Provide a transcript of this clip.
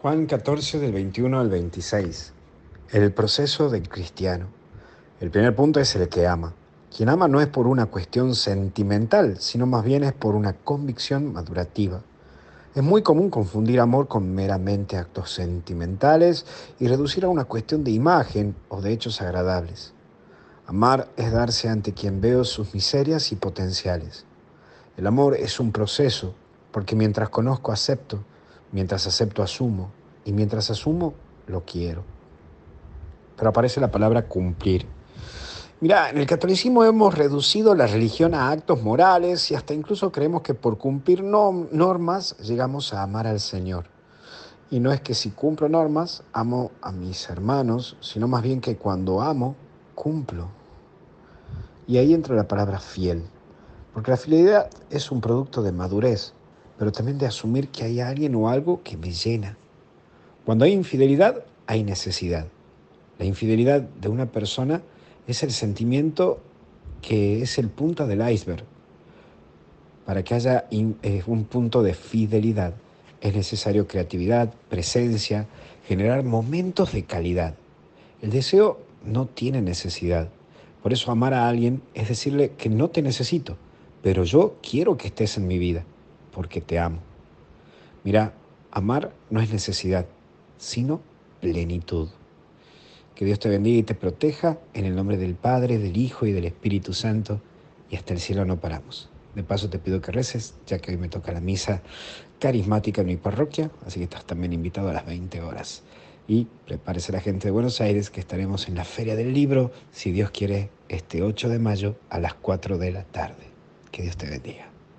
Juan 14 del 21 al 26. El proceso del cristiano. El primer punto es el que ama. Quien ama no es por una cuestión sentimental, sino más bien es por una convicción madurativa. Es muy común confundir amor con meramente actos sentimentales y reducir a una cuestión de imagen o de hechos agradables. Amar es darse ante quien veo sus miserias y potenciales. El amor es un proceso, porque mientras conozco acepto, mientras acepto asumo, y mientras asumo lo quiero. Pero aparece la palabra cumplir. Mira, en el catolicismo hemos reducido la religión a actos morales y hasta incluso creemos que por cumplir normas llegamos a amar al Señor. Y no es que si cumplo normas amo a mis hermanos, sino más bien que cuando amo, cumplo. Y ahí entra la palabra fiel. Porque la fidelidad es un producto de madurez, pero también de asumir que hay alguien o algo que me llena. Cuando hay infidelidad, hay necesidad. La infidelidad de una persona es el sentimiento que es el punta del iceberg. Para que haya un punto de fidelidad es necesario creatividad, presencia, generar momentos de calidad. El deseo no tiene necesidad. Por eso amar a alguien es decirle que no te necesito, pero yo quiero que estés en mi vida, porque te amo. Mira, amar no es necesidad, sino plenitud. Que Dios te bendiga y te proteja en el nombre del Padre, del Hijo y del Espíritu Santo, y hasta el cielo no paramos. De paso te pido que reces, ya que hoy me toca la misa carismática en mi parroquia, así que estás también invitado a las 20 horas. Y prepárese la gente de Buenos Aires, que estaremos en la Feria del Libro, si Dios quiere, este 8 de mayo a las 4 de la tarde. Que Dios te bendiga.